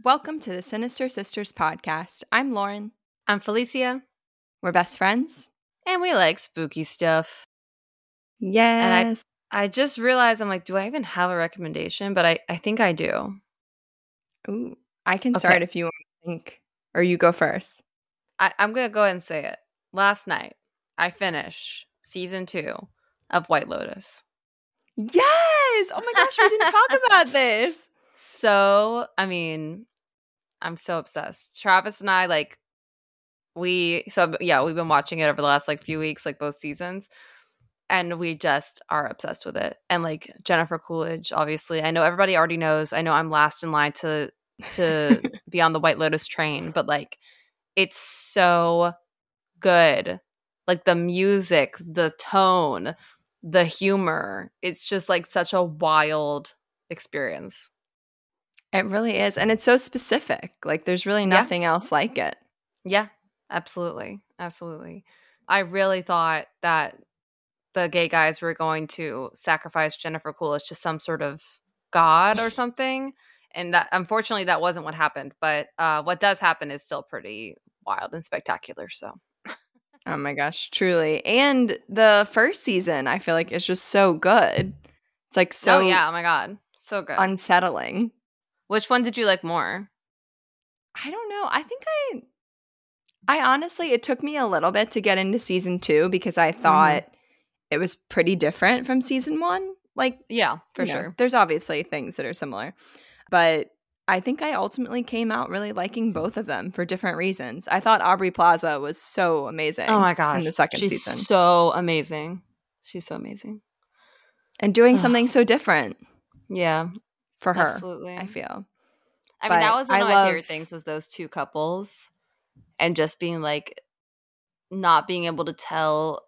Welcome to the Sinister Sisters podcast. I'm Lauren. I'm Felicia. We're best friends. And we like spooky stuff. Yes. And I just realized, I'm like, do I even have a recommendation? But I think I do. Ooh, I can start if you want to think. Or you go first. I'm going to go ahead and say it. Last night, I finished season 2 of White Lotus. Yes! Oh my gosh, we didn't talk about this. So, I mean, I'm so obsessed. Travis and I, we've been watching it over the last, few weeks, both seasons. And we just are obsessed with it. And, Jennifer Coolidge, obviously. I know everybody already knows. I know I'm last in line to be on the White Lotus train. But, it's so good. The music, the tone, the humor. It's just, such a wild experience. It really is. And it's so specific. There's really nothing else like it. Yeah, absolutely. Absolutely. I really thought that the gay guys were going to sacrifice Jennifer Coolidge to some sort of god or something. And that, unfortunately, that wasn't what happened. But what does happen is still pretty wild and spectacular. So, oh my gosh, truly. And the first season, I feel like it's just so good. It's so oh yeah, oh my god, so good, unsettling. Which one did you like more? I don't know. I think I honestly, it took me a little bit to get into season 2 because I thought it was pretty different from season 1. Yeah, for sure. There's obviously things that are similar. But I think I ultimately came out really liking both of them for different reasons. I thought Aubrey Plaza was so amazing. Oh my gosh. In the second She's season. so amazing. She's so amazing. And doing something so different. Yeah. For her. Absolutely. I feel. I mean, that was one of my favorite things was those two couples and just being not being able to tell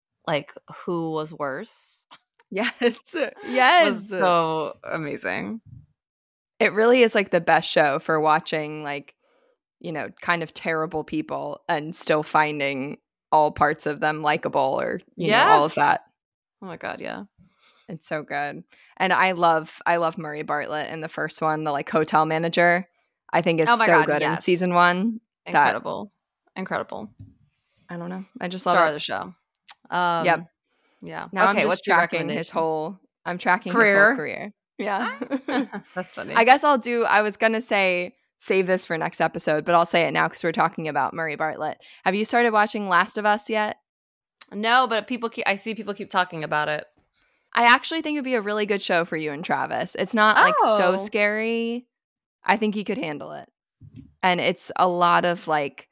who was worse. Yes. Yes. Was so amazing. It really is the best show for watching kind of terrible people and still finding all parts of them likable or you know all of that. Oh my god, yeah. It's so good. And I love Murray Bartlett in the first one, the hotel manager. I think is good in season 1. Incredible. I don't know. I just love Star of the show. Yep. Yeah. Now okay, what's tracking his whole career. Yeah. That's funny. I guess I was going to say save this for next episode, but I'll say it now because we're talking about Murray Bartlett. Have you started watching Last of Us yet? No, but I see people keep talking about it. I actually think it'd be a really good show for you and Travis. It's not so scary. I think he could handle it. And it's a lot of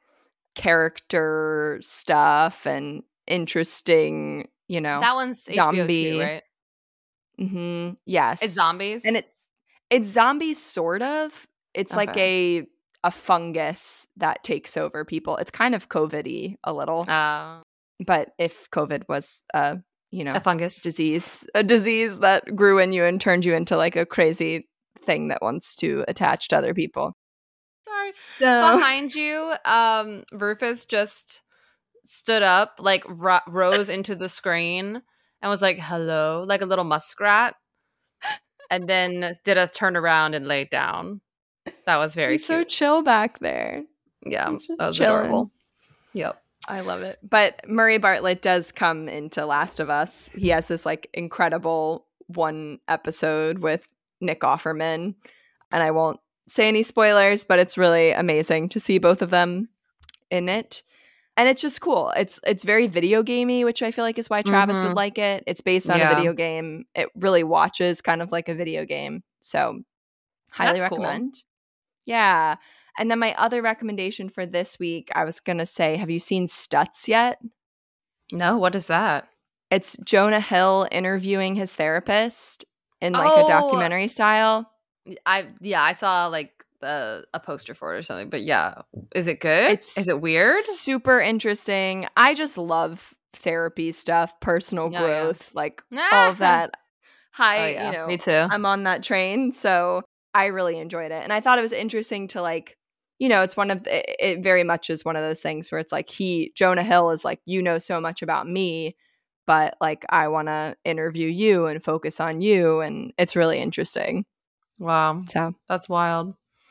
character stuff and interesting, That one's zombie. HBO too, right? Mm-hmm. Yes. It's zombies? And it's zombies sort of. It's a fungus that takes over people. It's kind of COVID-y a little. But if COVID was a fungus disease, a disease that grew in you and turned you into a crazy thing that wants to attach to other people. Sorry. So. Behind you, Rufus just stood up, rose into the screen and was like, hello, like a little muskrat. And then did a turn around and laid down. That was very He's cute. so chill back there. Yeah, that was adorable. Yep. I love it. But Murray Bartlett does come into Last of Us. He has this incredible one episode with Nick Offerman. And I won't say any spoilers, but it's really amazing to see both of them in it. And it's just cool. It's very video gamey, which I feel is why Travis would like it. It's based on a video game. It really watches kind of like a video game. So highly recommend. Cool. Yeah. And then my other recommendation for this week, I was going to say, have you seen Stutz yet? No, what is that? It's Jonah Hill interviewing his therapist in a documentary style. I saw a poster for it or something, but yeah. Is it good? Is it weird? Super interesting. I just love therapy stuff, personal growth, all of that. Me too. I'm on that train, so I really enjoyed it. And I thought it was interesting to it's one of it very much is one of those things where it's Jonah Hill is so much about me, but I want to interview you and focus on you, and it's really interesting. Wow. So that's wild.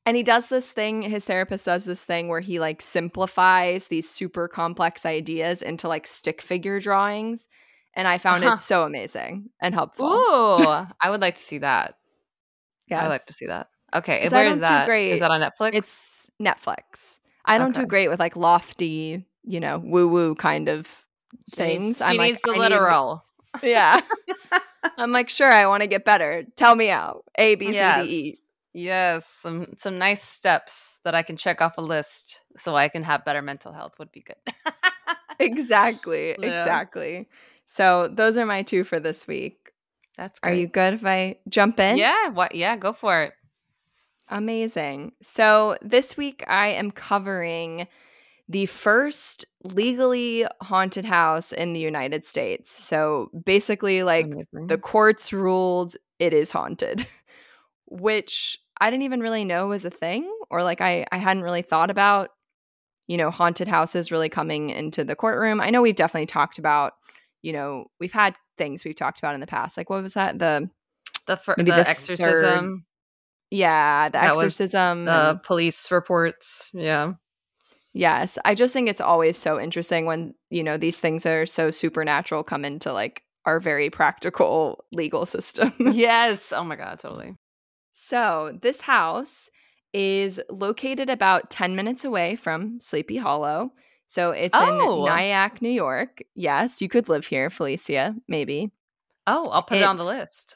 And he does this thing, his therapist does this thing where he like simplifies these super complex ideas into like stick figure drawings. And I found it so amazing and helpful. Ooh, I would like to see that. Yes. I would like to see that. Okay, 'Cause where I is don't do that? great. Is that on Netflix? It's Netflix. I don't do Okay. great with like lofty, you know, woo-woo kind of things. She needs the literal. Yeah. I'm like, sure, I want to get better. Tell me out. A, B, C, D, E. Yes, some nice steps that I can check off a list so I can have better mental health would be good. Exactly. Yeah. Exactly. So those are my 2 for this week. That's great. Are you good if I jump in? Yeah. What? Yeah. Go for it. Amazing. So this week I am covering the first legally haunted house in the United States. So basically, like, Amazing. the courts ruled it is haunted, which I didn't even really know was a thing, or like I hadn't really thought about, you know, haunted houses really coming into the courtroom. I know we've definitely talked about, you know, we've had things we've talked about in the past. Like, what was that? The the exorcism. Yeah, the That was exorcism. the police reports. Yeah. Yes, I just think it's always so interesting when, you know, these things that are so supernatural come into like our very practical legal system. Yes. Oh my God, totally. So, this house is located about 10 minutes away from Sleepy Hollow. So, it's in Nyack, New York. Yes, you could live here, Felicia, maybe. Oh, I'll put it on the list.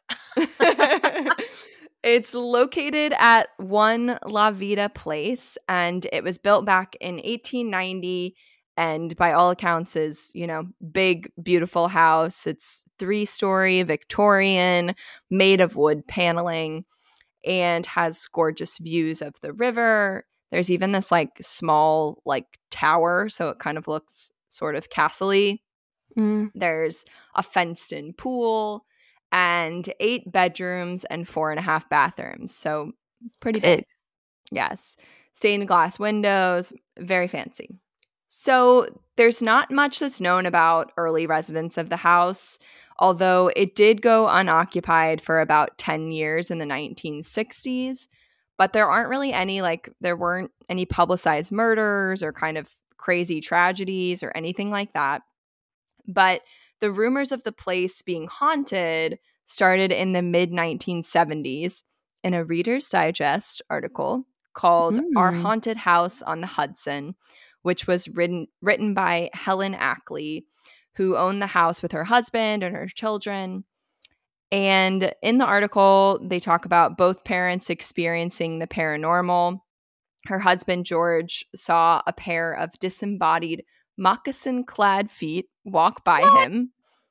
It's located at 1 La Vida Place, and it was built back in 1890, and by all accounts is, you know, big, beautiful house. It's 3-story Victorian, made of wood paneling, and has gorgeous views of the river. There's even this like small like tower, so it kind of looks sort of castle-y. There's a fenced-in pool and 8 bedrooms and 4.5 bathrooms. So pretty big. Yes. Stained glass windows, very fancy. So there's not much that's known about early residents of the house, although it did go unoccupied for about 10 years in the 1960s. But there aren't really any, like, there weren't any publicized murders or kind of crazy tragedies or anything like that. But the rumors of the place being haunted started in the mid 1970s in a Reader's Digest article called Our Haunted House on the Hudson, which was written by Helen Ackley, who owned the house with her husband and her children. And in the article, they talk about both parents experiencing the paranormal. Her husband, George, saw a pair of disembodied moccasin-clad feet walk by him.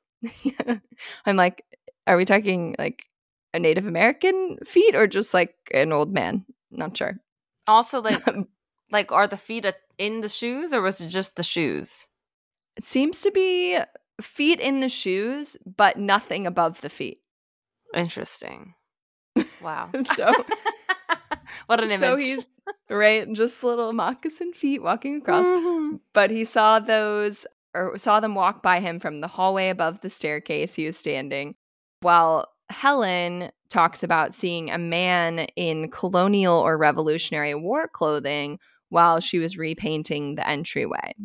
I'm like, are we talking like a Native American feet or just like an old man? Not sure. Also, like are the feet in the shoes or was it just the shoes? It seems to be feet in the shoes, but nothing above the feet. Interesting. Wow. So what an image. So he's right, just little moccasin feet walking across. But he saw them walk by him from the hallway above the staircase he was standing, while Helen talks about seeing a man in colonial or Revolutionary War clothing while she was repainting the entryway.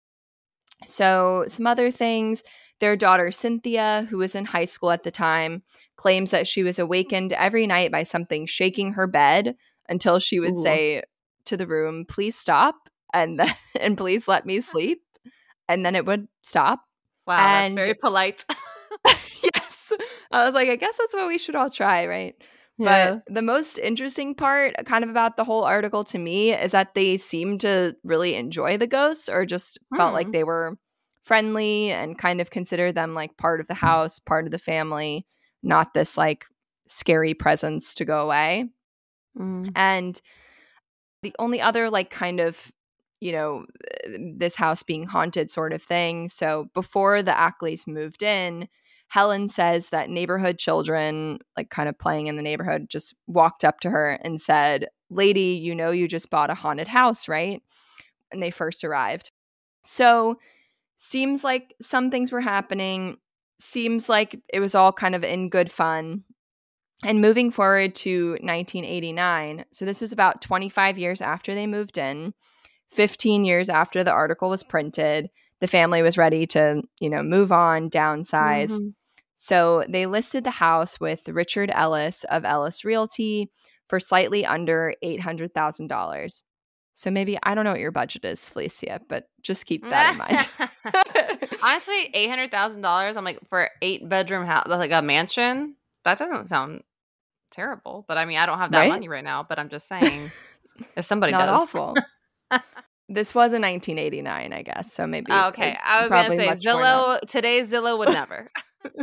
So some other things, their daughter Cynthia, who was in high school at the time, claims that she was awakened every night by something shaking her bed until she would say to the room, "Please stop," and "Please let me sleep," and then it would stop. Wow, that's very polite. Yes. I was like, I guess that's what we should all try, right? Yeah. But the most interesting part kind of about the whole article to me is that they seemed to really enjoy the ghosts, or just felt like they were friendly and kind of considered them like part of the house, part of the family, not this like scary presence to go away. And the only other like kind of, you know, this house being haunted sort of thing. So before the Ackleys moved in, Helen says that neighborhood children, like kind of playing in the neighborhood, just walked up to her and said, "Lady, you know you just bought a haunted house, right?" When they first arrived. So seems like some things were happening. Seems like it was all kind of in good fun. And moving forward to 1989, so this was about 25 years after they moved in, 15 years after the article was printed, the family was ready to, move on, downsize. Mm-hmm. So they listed the house with Richard Ellis of Ellis Realty for slightly under $800,000. So maybe, I don't know what your budget is, Felicia, but just keep that in mind. Honestly, $800,000, I'm like, for 8-bedroom house, like a mansion, that doesn't sound terrible. But I mean, I don't have that Right? money right now, but I'm just saying, if somebody Not does. awful. This was in 1989, I guess. So maybe. Okay. I was going to say Zillow, today's Zillow would never.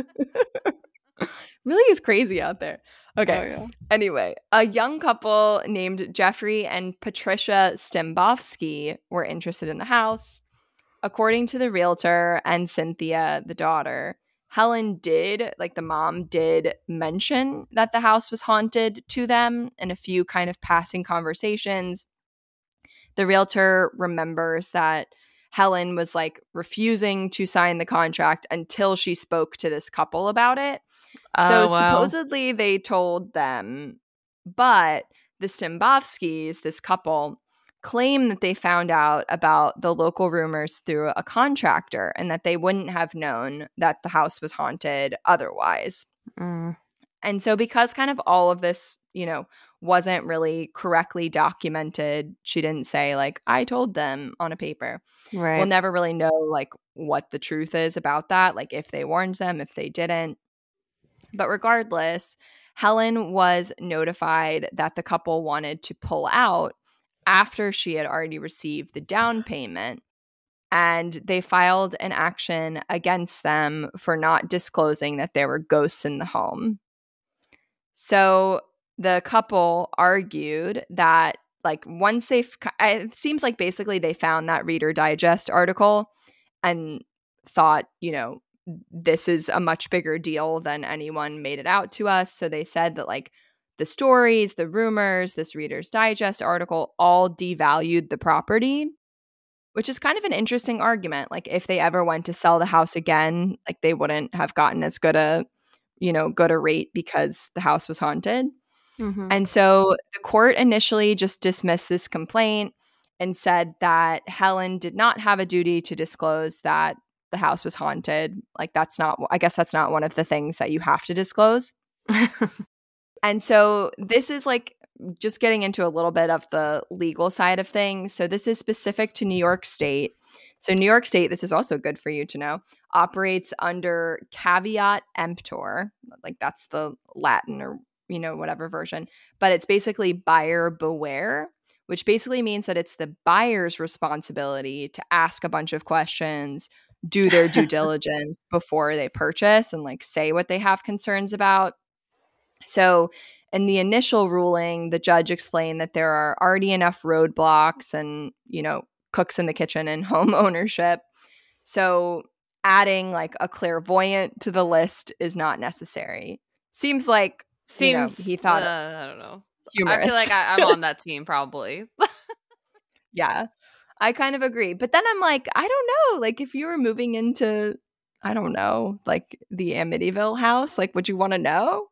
Really is crazy out there. Okay. Oh, yeah. Anyway, a young couple named Jeffrey and Patricia Stembovsky were interested in the house. According to the realtor and Cynthia, the daughter, Helen did, like the mom did, mention that the house was haunted to them in a few kind of passing conversations. The realtor remembers that Helen was like refusing to sign the contract until she spoke to this couple about it. So supposedly they told them, but the Stembovskys, this couple, claim that they found out about the local rumors through a contractor and that they wouldn't have known that the house was haunted otherwise. And so because kind of all of this, wasn't really correctly documented, she didn't say like, I told them on a paper. Right. We'll never really know like what the truth is about that, like if they warned them, if they didn't. But regardless, Helen was notified that the couple wanted to pull out after she had already received the down payment, and they filed an action against them for not disclosing that there were ghosts in the home. So the couple argued that like once it seems like basically they found that Reader Digest article and thought, this is a much bigger deal than anyone made it out to us. So they said that like the stories, the rumors, this Reader's Digest article all devalued the property, which is kind of an interesting argument. Like if they ever went to sell the house again, like they wouldn't have gotten as good a rate because the house was haunted. Mm-hmm. And so the court initially just dismissed this complaint and said that Helen did not have a duty to disclose that the house was haunted. Like I guess that's not one of the things that you have to disclose. And so this is like just getting into a little bit of the legal side of things. So this is specific to New York State. So New York State, this is also good for you to know, operates under caveat emptor. Like that's the Latin or, whatever version. But it's basically buyer beware, which basically means that it's the buyer's responsibility to ask a bunch of questions, do their due diligence before they purchase and like say what they have concerns about. So in the initial ruling, the judge explained that there are already enough roadblocks and, cooks in the kitchen and home ownership. So adding like a clairvoyant to the list is not necessary. Seems like he thought I don't know. Humorous. I feel like I'm on that team probably. Yeah, I kind of agree. But then I'm like, I don't know. Like if you were moving into, I don't know, like the Amityville house, like would you want to know?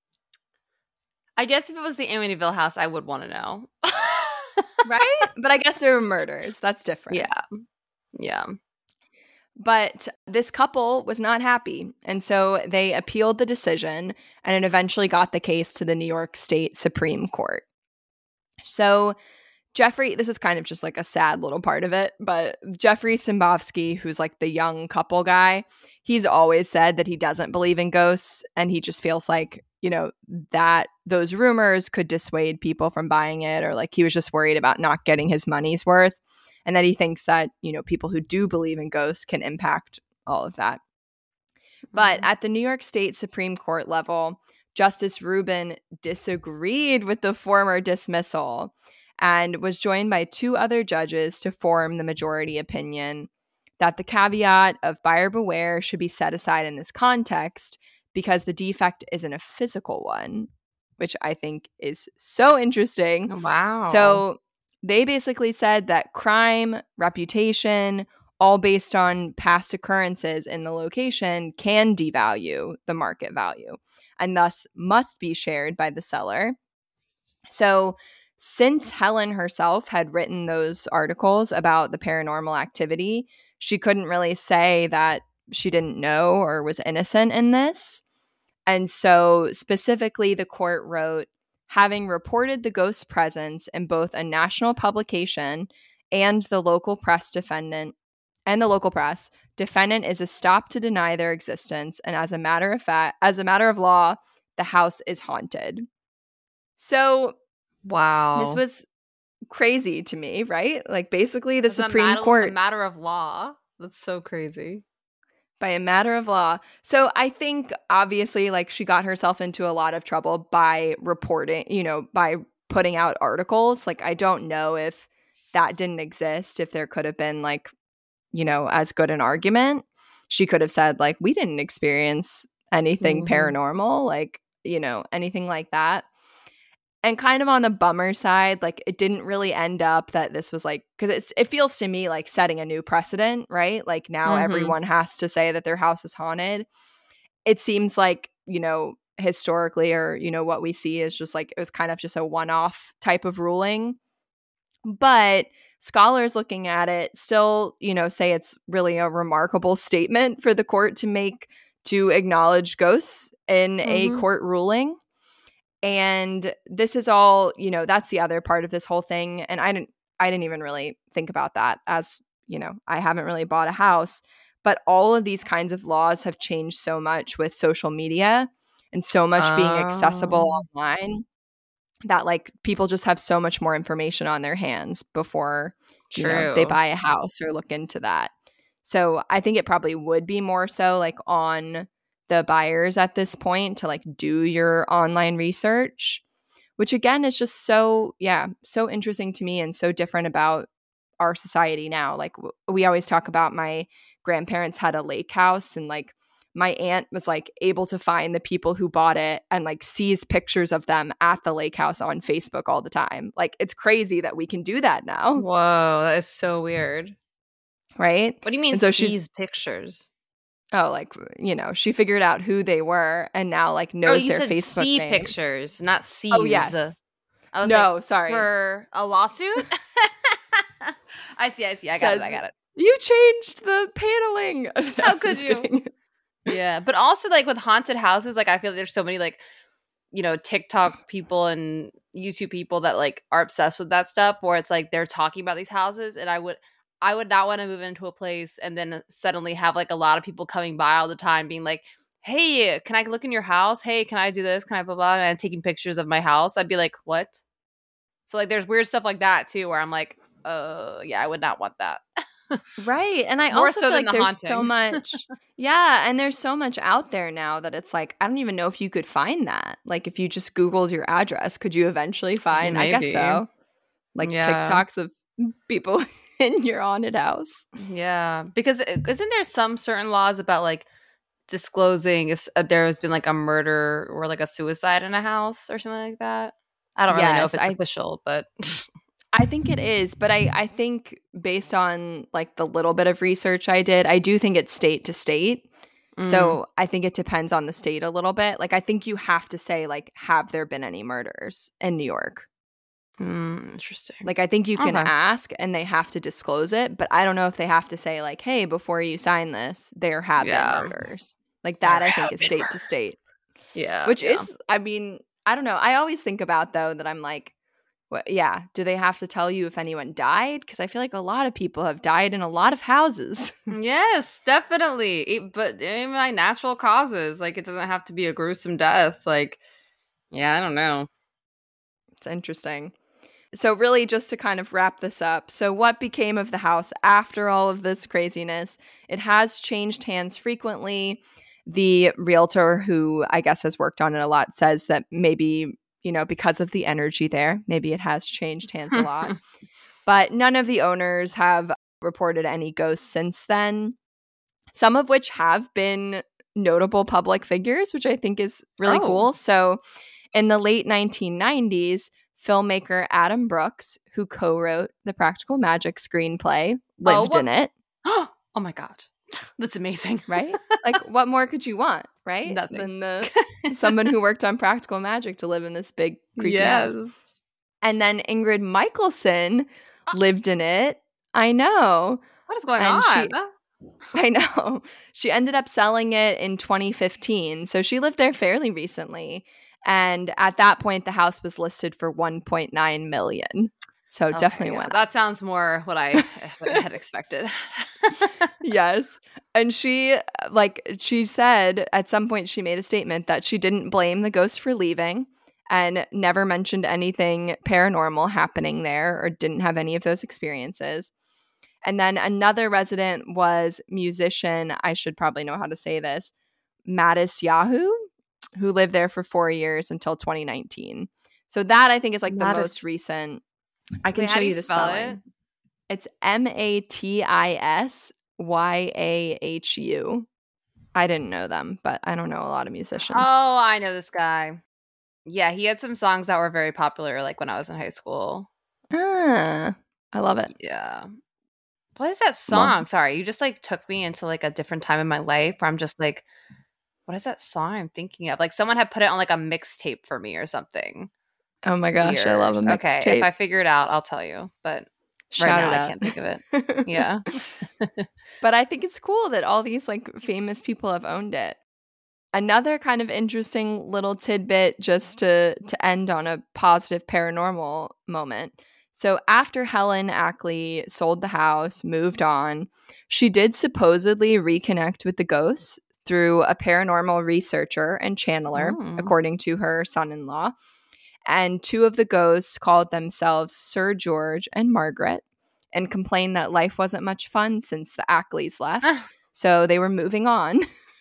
I guess if it was the Amityville house, I would want to know. Right? But I guess there were murders. That's different. Yeah. But this couple was not happy. And so they appealed the decision and it eventually got the case to the New York State Supreme Court. So Jeffrey, this is kind of just like a sad little part of it, but Jeffrey Stembovsky, who's like the young couple guy, he's always said that he doesn't believe in ghosts and he just feels like, that those rumors could dissuade people from buying it, or like he was just worried about not getting his money's worth, and that he thinks that, people who do believe in ghosts can impact all of that. But at the New York State Supreme Court level, Justice Rubin disagreed with the former dismissal and was joined by 2 other judges to form the majority opinion that the caveat of buyer beware should be set aside in this context because the defect isn't a physical one, which I think is so interesting. Wow. So they basically said that crime, reputation, all based on past occurrences in the location can devalue the market value. and thus must be shared by the seller. So since Helen herself had written those articles about the paranormal activity, she couldn't really say that she didn't know or was innocent in this. And so specifically, the court wrote, having reported the ghost's presence in both a national publication and the local press, defendant is stopped to deny their existence, and as a matter of law, the house is haunted. So wow, this was crazy to me, right? Like basically the Supreme Court, a matter of law. That's so crazy. By a matter of law. So I think obviously like she got herself into a lot of trouble by reporting, by putting out articles. Like I don't know if that didn't exist, if there could have been like, as good an argument. She could have said like, we didn't experience anything paranormal, like, anything like that. And kind of on the bummer side, like it didn't really end up that this was like, because it feels to me like setting a new precedent, right? Like now everyone has to say that their house is haunted. It seems like, historically or, what we see is just like, it was kind of just a one-off type of ruling. But scholars looking at it still, say it's really a remarkable statement for the court to make, to acknowledge ghosts in a court ruling. And this is all, that's the other part of this whole thing. And I didn't even really think about that, as, I haven't really bought a house. But all of these kinds of laws have changed so much with social media and so much being accessible online, that like people just have so much more information on their hands before they buy a house or look into that. So I think it probably would be more so like on the buyers at this point to like do your online research, which again is just so interesting to me and so different about our society now. Like we always talk about, my grandparents had a lake house, and like my aunt was like able to find the people who bought it and like sees pictures of them at the lake house on Facebook all the time. Like it's crazy that we can do that now. Whoa, that is so weird. Right? What do you mean sees pictures? Oh, like, she figured out who they were and now like knows their Facebook see name. Pictures, not sees. Oh, yes. I was sorry. For a lawsuit? I see. I got it. You changed the paneling. How could you? Yeah, but also like with haunted houses, like I feel like there's so many like, TikTok people and YouTube people that like are obsessed with that stuff, where it's like they're talking about these houses, and I would not want to move into a place and then suddenly have like a lot of people coming by all the time being like, hey, can I look in your house? Hey, can I do this? Can I blah, blah, and taking pictures of my house. I'd be like, what? So like there's weird stuff like that too, where I'm like, yeah, I would not want that. Right. And I also feel like there's so much. Yeah. And there's so much out there now that it's like, I don't even know if you could find that. Like if you just Googled your address, could you eventually find, I guess so, like TikToks of people in your haunted house? Yeah, because isn't there some certain laws about like disclosing if there has been like a murder or like a suicide in a house or something like that? I don't really know if it's official, but I think it is. But I think based on like the little bit of research I did, I do think it's state to state. So I think it depends on the state a little bit. Like I think you have to say like, have there been any murders in New York? Interesting. Like I think you can ask and they have to disclose it, but I don't know if they have to say like, hey, before you sign this, there have been murders. Like that, I think is state to state. Yeah. Which is, I mean, I don't know. I always think about though that I'm like, do they have to tell you if anyone died? Because I feel like a lot of people have died in a lot of houses. Yes, definitely. But even by natural causes, like it doesn't have to be a gruesome death. Like, yeah, I don't know. It's interesting. So really just to kind of wrap this up. So what became of the house after all of this craziness? It has changed hands frequently. The realtor who I guess has worked on it a lot says that maybe, because of the energy there, maybe it has changed hands a lot. But none of the owners have reported any ghosts since then, some of which have been notable public figures, which I think is really cool. So in the late 1990s, filmmaker Adam Brooks, who co-wrote the Practical Magic screenplay, lived in it. Oh my God. That's amazing. right? Like, what more could you want, right? Nothing. Than someone who worked on Practical Magic to live in this big, creepy house. And then Ingrid Michaelson lived in it. I know. What is going And on? I know. She ended up selling it in 2015. So she lived there fairly recently. And at that point, the house was listed for $1.9 million. So definitely went up. That sounds more what I had expected. Yes. And she said at some point she made a statement that she didn't blame the ghost for leaving and never mentioned anything paranormal happening there or didn't have any of those experiences. And then another resident was musician, I should probably know how to say this, Mattis Yahoo, who lived there for 4 years until 2019. So that I think is like the most recent. I can show you the spelling. It's MATISYAHU. I didn't know them, but I don't know a lot of musicians. Oh, I know this guy. Yeah, he had some songs that were very popular, like when I was in high school. I love it. Yeah. What is that song? Sorry, you just like took me into like a different time in my life where I'm just like, what is that song I'm thinking of? Like someone had put it on like a mixtape for me or something. Oh my gosh, weird. I love a mixtape. Okay, if I figure it out, I'll tell you. But right now I can't think of it. Yeah. But I think it's cool that all these like famous people have owned it. Another kind of interesting little tidbit just to end on a positive paranormal moment. So after Helen Ackley sold the house, moved on, she did supposedly reconnect with the ghosts through a paranormal researcher and channeler, according to her son-in-law. And two of the ghosts called themselves Sir George and Margaret and complained that life wasn't much fun since the Ackleys left. So they were moving on.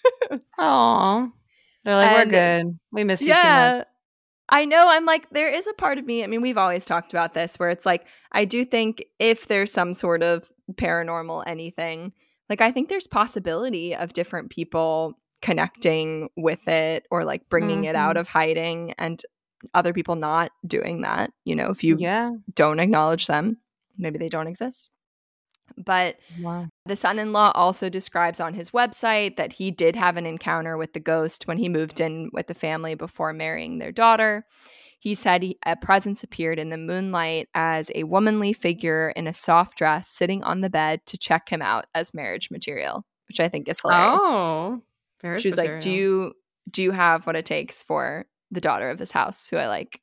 Oh, they're like, we're good. We miss you too much. I know. I'm like, there is a part of me. I mean, we've always talked about this where it's like, I do think if there's some sort of paranormal anything, like I think there's possibility of different people connecting with it or like bringing it out of hiding and other people not doing that. You know, if you don't acknowledge them, maybe they don't exist. But the son-in-law also describes on his website that he did have an encounter with the ghost when he moved in with the family before marrying their daughter. He said a presence appeared in the moonlight as a womanly figure in a soft dress sitting on the bed to check him out as marriage material, which I think is hilarious. Oh, marriage She's material. Like, do you have what it takes for the daughter of this house who I like?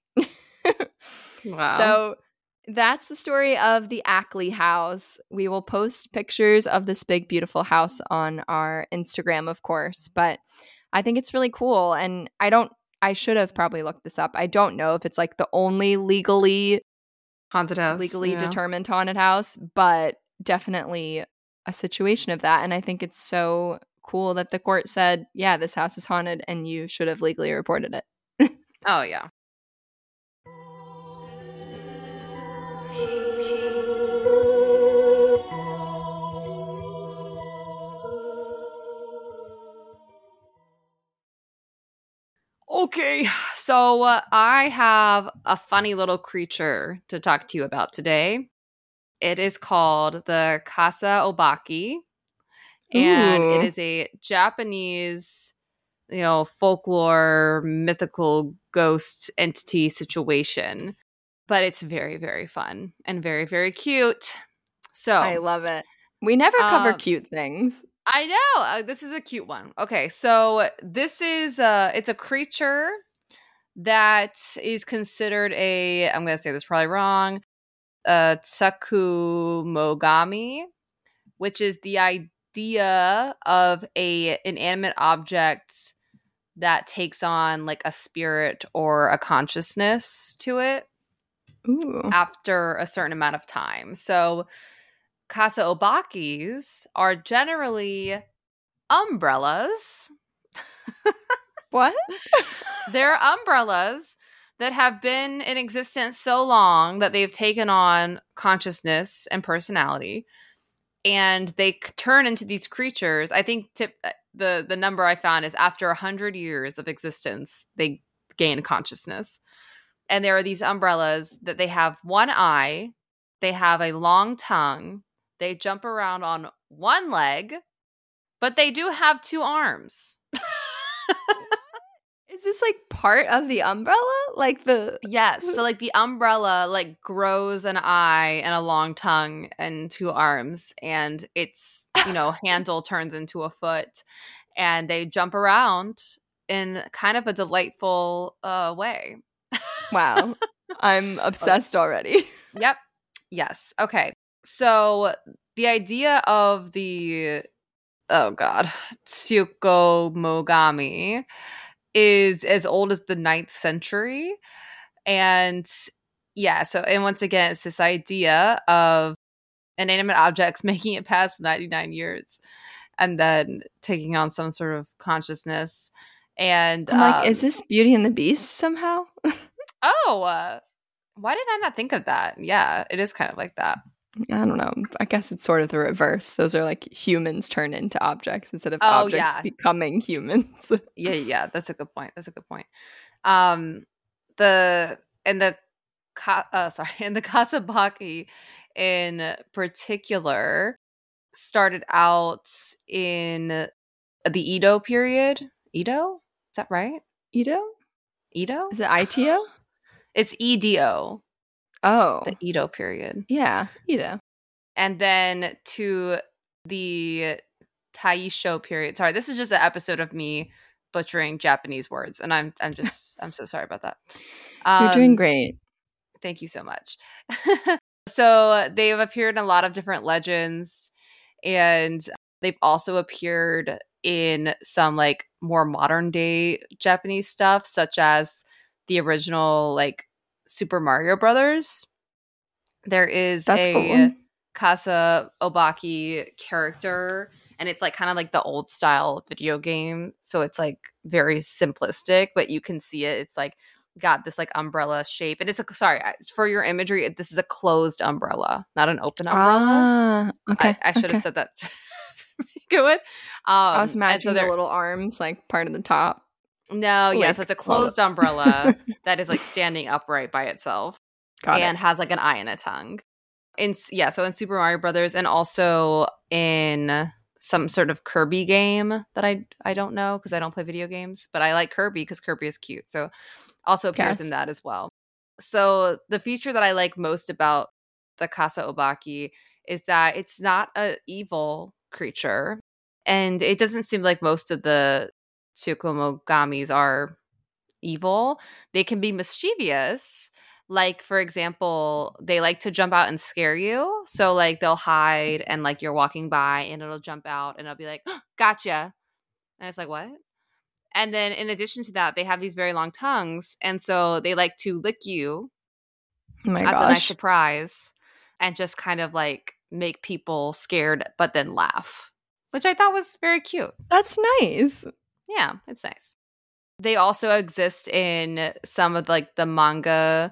Wow. So that's the story of the Ackley house. We will post pictures of this big, beautiful house on our Instagram, of course. But I think it's really cool. And I should have probably looked this up. I don't know if it's like the only legally haunted house, determined haunted house, but definitely a situation of that. And I think it's so cool that the court said, yeah, this house is haunted and you should have legally reported it. Oh, yeah. Okay, so I have a funny little creature to talk to you about today. It is called the Kasa Obaki, and it is a Japanese, folklore, mythical ghost entity situation. But it's very, very fun and very, very cute. So I love it. We never cover cute things. I know. This is a cute one. Okay, so this is it's a creature that is considered I'm going to say this probably wrong, Tsukumogami, which is the idea of an inanimate object that takes on like a spirit or a consciousness to it. Ooh. After a certain amount of time. So Kasa Obakis are generally umbrellas. What? They're umbrellas that have been in existence so long that they've taken on consciousness and personality. And they turn into these creatures. I think the number I found is after 100 years of existence, they gain consciousness. And there are these umbrellas that they have one eye, they have a long tongue, they jump around on one leg, But they do have 2 arms. Is this like part of the umbrella? Like the Yes. So like the umbrella like grows an eye and a long tongue and 2 arms, and its, handle turns into a foot, and they jump around in kind of a delightful way. Wow. I'm obsessed already. Yep. Yes. Okay. So the idea of the Tsukumogami is as old as the 9th century. And and once again, it's this idea of inanimate objects making it past 99 years and then taking on some sort of consciousness. And I'm like, is this Beauty and the Beast somehow? Why did I not think of that? Yeah, it is kind of like that. I don't know. I guess it's sort of the reverse. Those are like humans turn into objects instead of objects becoming humans. Yeah. That's a good point. And the Kasabaki in particular started out in the Edo period. Edo? Is that right? Edo? Is it ITO? It's EDO. Oh. The Edo period. Yeah, Edo. And then to the Taisho period. Sorry, this is just an episode of me butchering Japanese words, and I'm so sorry about that. You're doing great. Thank you so much. So they've appeared in a lot of different legends, and they've also appeared in some like more modern day Japanese stuff, such as the original like Super Mario Brothers. There is cool. Kasa Obaki character, and it's like kind of like the old style video game, so it's like very simplistic, but you can see it. It's like got this like umbrella shape, and it's for your imagery, this is a closed umbrella, not an open umbrella. Okay. I should have said that. Good. I was imagining the little arms like part of the top. No, so it's a closed umbrella that is like standing upright by itself. Got and it. has like an eye and a tongue. So in Super Mario Brothers, and also in some sort of Kirby game that I don't know because I don't play video games, but I like Kirby because Kirby is cute. So also appears in that as well. So the feature that I like most about the Kasa Obaki is that it's not an evil creature, and it doesn't seem like most of the Tsukumogamis are evil. They can be mischievous. Like, for example, they like to jump out and scare you. So, like, they'll hide and, like, you're walking by and it'll jump out and it'll be like, oh, gotcha. And it's like, what? And then in addition to that, they have these very long tongues. And so they like to lick you as a nice surprise and just kind of, like, make people scared but then laugh, which I thought was very cute. That's nice. Yeah, it's nice. They also exist in some of, like, the manga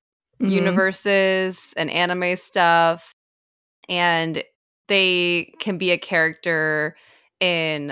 universes and anime stuff, and they can be a character in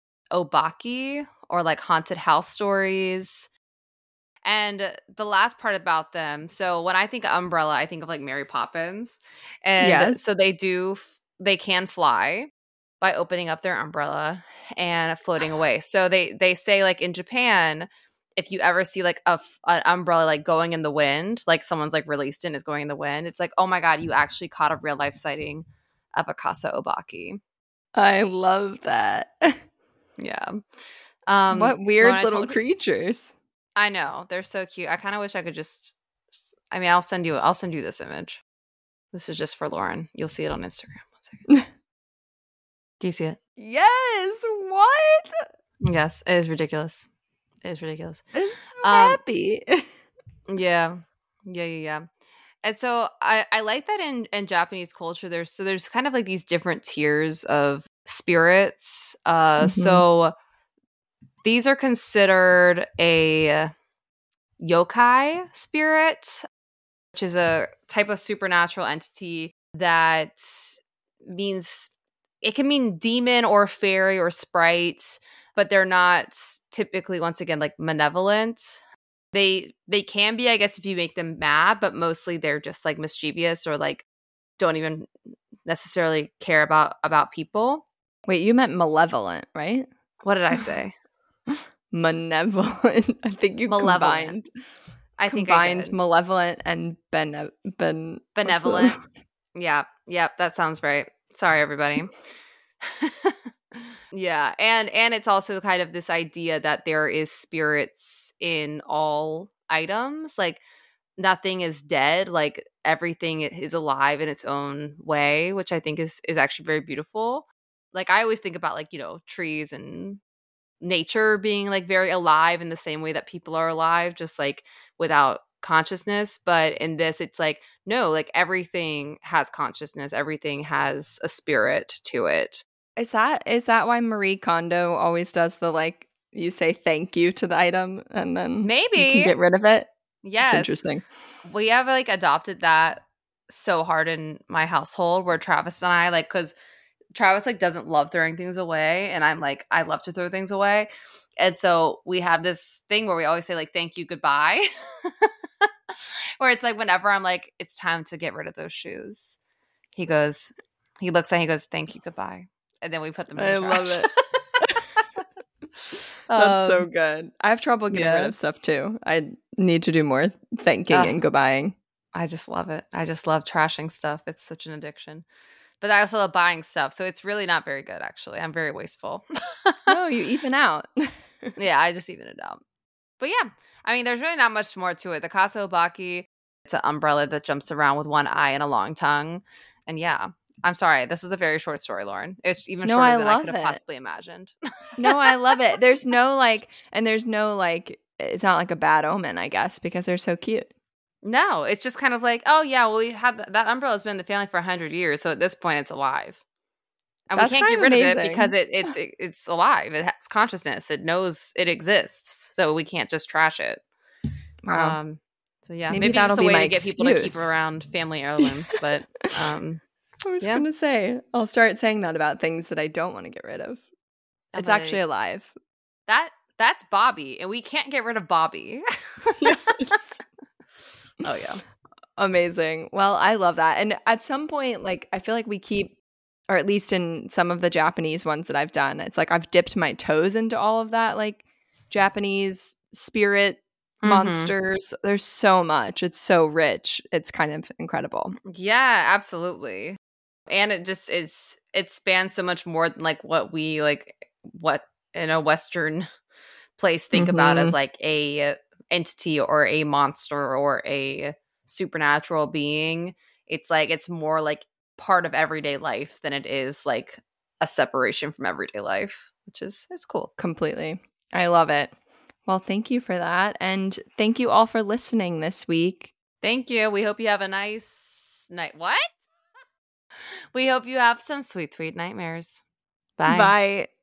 obaki or like haunted house stories. And the last part about them, so when I think of umbrella, I think of like Mary Poppins, and so they can fly by opening up their umbrella and floating away. So they say like in Japan, if you ever see like an umbrella like going in the wind, like someone's like released and is going in the wind, it's like, oh my God, you actually caught a real life sighting of a Kasa Obaki. I love that. Yeah. What weird little creatures. I know. They're so cute. I kind of wish I could I'll send you this image. This is just for Lauren. You'll see it on Instagram. 1 second. Do you see it? Yes. What? Yes. It is ridiculous. It's so happy. Yeah. And so I like that in Japanese culture there's kind of like these different tiers of spirits. So these are considered a yokai spirit, which is a type of supernatural entity that means it can mean demon or fairy or sprite, but they're not typically, once again, like malevolent. They can be, I guess, if you make them mad, but mostly they're just like mischievous or like don't even necessarily care about people. Wait, you meant malevolent, right? What did I say? Malevolent. I think you Malevolent. I think I did. malevolent and Benevolent. Yeah. Yep. That sounds right. Sorry, everybody. Yeah. And it's also kind of this idea that there is spirits in all items. Like nothing is dead. Like everything is alive in its own way, which I think is actually very beautiful. Like I always think about like, you know, trees and nature being like very alive in the same way that people are alive, just like without consciousness. But in this, it's like, no, like everything has consciousness, everything has a spirit to it. Is that why Marie Kondo always does the like you say thank you to the item and then Maybe you can get rid of it? Yes. It's interesting. We have like adopted that so hard in my household where Travis and I like, because Travis like doesn't love throwing things away and I'm like, I love to throw things away. And so we have this thing where we always say like, thank you, goodbye. Where it's like whenever I'm like, it's time to get rid of those shoes. He looks at, he goes, thank you, goodbye. And then we put them in the trash. Love it. That's so good. I have trouble getting rid of stuff too. I need to do more thanking and goodbying. I just love it. I just love trashing stuff. It's such an addiction. But I also love buying stuff. So it's really not very good, actually. I'm very wasteful. No, you even out. Yeah, I just even it out. But yeah, I mean, there's really not much more to it. The Kaso Obaki, it's an umbrella that jumps around with one eye and a long tongue. And yeah, I'm sorry. This was a very short story, Lauren. It's even shorter than I could have possibly imagined. No, I love it. There's no like, it's not like a bad omen, I guess, because they're so cute. No, it's just kind of like, oh yeah, well, we had that umbrella's been in the family for 100 years, so at this point it's alive. And we can't get rid of it because it's alive. It has consciousness. It knows it exists. So we can't just trash it. Wow. So yeah, maybe that's a way to get people to keep around family heirlooms. But I was going to say, I'll start saying that about things that I don't want to get rid of. It's actually alive. That's Bobby, and we can't get rid of Bobby. Yes. Oh, yeah. Amazing. Well, I love that. And at some point, like, I feel like we keep, or at least in some of the Japanese ones that I've done, it's like I've dipped my toes into all of that, like, Japanese spirit monsters. There's so much. It's so rich. It's kind of incredible. Yeah, absolutely. And it just is, it spans so much more than, like, what we, like, what in a Western place think about as, like, a entity or a monster or a supernatural being. It's like it's more like part of everyday life than it is like a separation from everyday life, which is cool. Completely. I love it. Well, thank you for that, and thank you all for listening this week. Thank you. We hope you have a nice night. What? We hope you have some sweet nightmares. Bye. Bye.